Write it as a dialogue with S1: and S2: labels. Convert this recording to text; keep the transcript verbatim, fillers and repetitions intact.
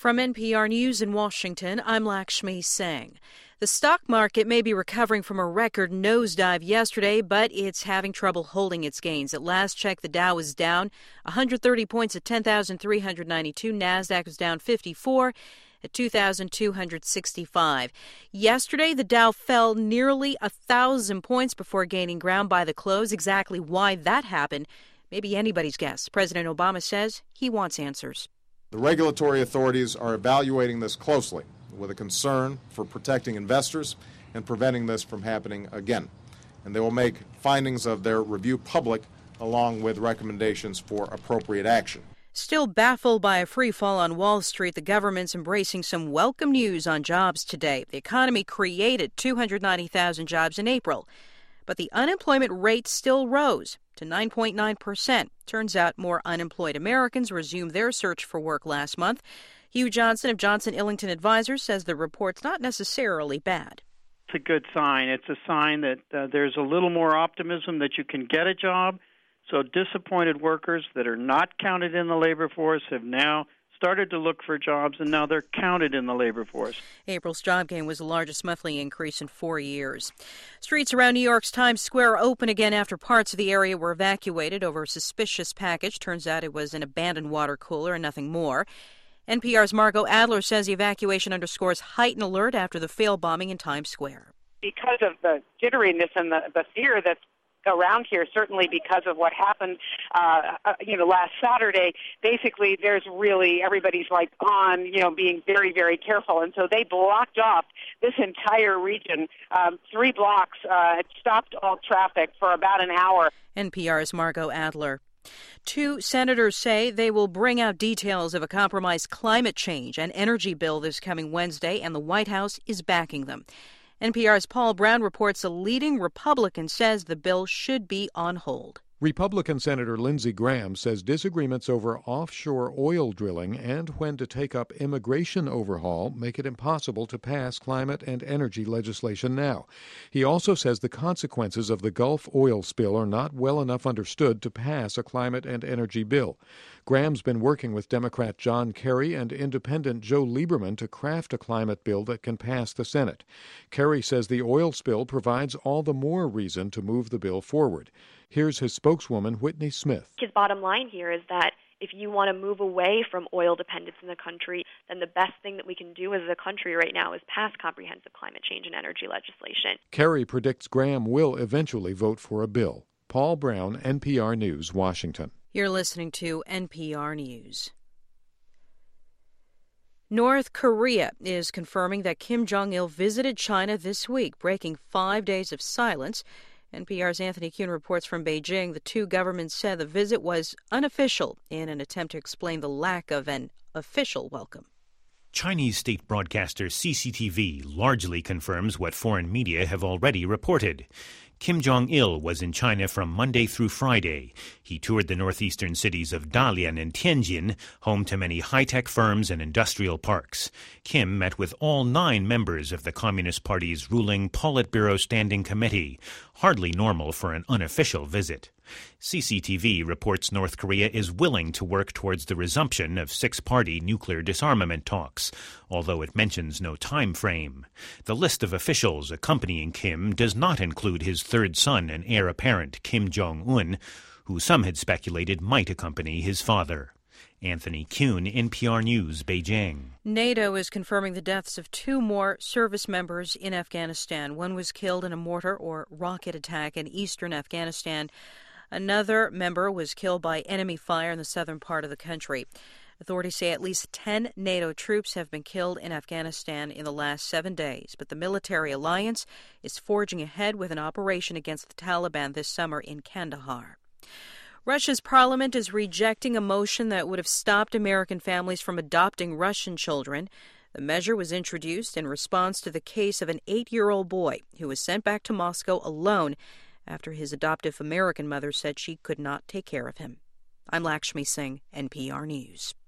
S1: From N P R News in Washington, I'm Lakshmi Singh. The stock market may be recovering from a record nosedive yesterday, but it's having trouble holding its gains. At last check, the Dow was down one hundred thirty points at ten thousand three hundred ninety-two. NASDAQ was down fifty-four at two thousand two hundred sixty-five. Yesterday, the Dow fell nearly one thousand points before gaining ground by the close. Exactly why that happened may be anybody's guess. President Obama says he wants answers.
S2: The regulatory authorities are evaluating this closely with a concern for protecting investors and preventing this from happening again. And they will make findings of their review public along with recommendations for appropriate action.
S1: Still baffled by a free fall on Wall Street, the government's embracing some welcome news on jobs today. The economy created two hundred ninety thousand jobs in April, but the unemployment rate still rose to nine point nine percent. Turns out more unemployed Americans resumed their search for work last month. Hugh Johnson of Johnson Illington Advisors says the report's not necessarily bad.
S3: It's a good sign. It's a sign that uh, there's a little more optimism that you can get a job. So disappointed workers that are not counted in the labor force have now started to look for jobs, and now they're counted in the labor force.
S1: April's job gain was the largest monthly increase in four years. Streets around New York's Times Square open again after parts of the area were evacuated over a suspicious package. Turns out it was an abandoned water cooler and nothing more. N P R's Margot Adler says the evacuation underscores heightened alert after the failed bombing in Times Square.
S4: Because of the jitteriness and the, the fear that's around here, certainly because of what happened, uh, uh, you know, last Saturday, basically there's really, everybody's like on, you know, being very, very careful. And so they blocked off this entire region, um, three blocks. Uh, it stopped all traffic for about an hour.
S1: N P R's Margot Adler. Two senators say they will bring out details of a compromised climate change and energy bill this coming Wednesday, and the White House is backing them. N P R's Paul Brown reports a leading Republican says the bill should be on hold.
S5: Republican Senator Lindsey Graham says disagreements over offshore oil drilling and when to take up immigration overhaul make it impossible to pass climate and energy legislation now. He also says the consequences of the Gulf oil spill are not well enough understood to pass a climate and energy bill. Graham's been working with Democrat John Kerry and Independent Joe Lieberman to craft a climate bill that can pass the Senate. Kerry says the oil spill provides all the more reason to move the bill forward. Here's his spokeswoman, Whitney Smith.
S6: His bottom line here is that if you want to move away from oil dependence in the country, then the best thing that we can do as a country right now is pass comprehensive climate change and energy legislation.
S5: Kerry predicts Graham will eventually vote for a bill. Paul Brown, N P R News, Washington.
S1: You're listening to N P R News. North Korea is confirming that Kim Jong-il visited China this week, breaking five days of silence. N P R's Anthony Kuhn reports from Beijing. The two governments said the visit was unofficial in an attempt to explain the lack of an official welcome.
S7: Chinese state broadcaster C C T V largely confirms what foreign media have already reported. Kim Jong-il was in China from Monday through Friday. He toured the northeastern cities of Dalian and Tianjin, home to many high-tech firms and industrial parks. Kim met with all nine members of the Communist Party's ruling Politburo Standing Committee, hardly normal for an unofficial visit. C C T V reports North Korea is willing to work towards the resumption of six-party nuclear disarmament talks, although it mentions no time frame. The list of officials accompanying Kim does not include his third son and heir apparent, Kim Jong-un, who some had speculated might accompany his father. Anthony Kuhn, N P R News, Beijing.
S1: NATO is confirming the deaths of two more service members in Afghanistan. One was killed in a mortar or rocket attack in eastern Afghanistan. Another member was killed by enemy fire in the southern part of the country. Authorities say at least ten NATO troops have been killed in Afghanistan in the last seven days, but the military alliance is forging ahead with an operation against the Taliban this summer in Kandahar. Russia's parliament is rejecting a motion that would have stopped American families from adopting Russian children. The measure was introduced in response to the case of an eight-year-old boy who was sent back to Moscow alone after his adoptive American mother said she could not take care of him. I'm Lakshmi Singh, N P R News.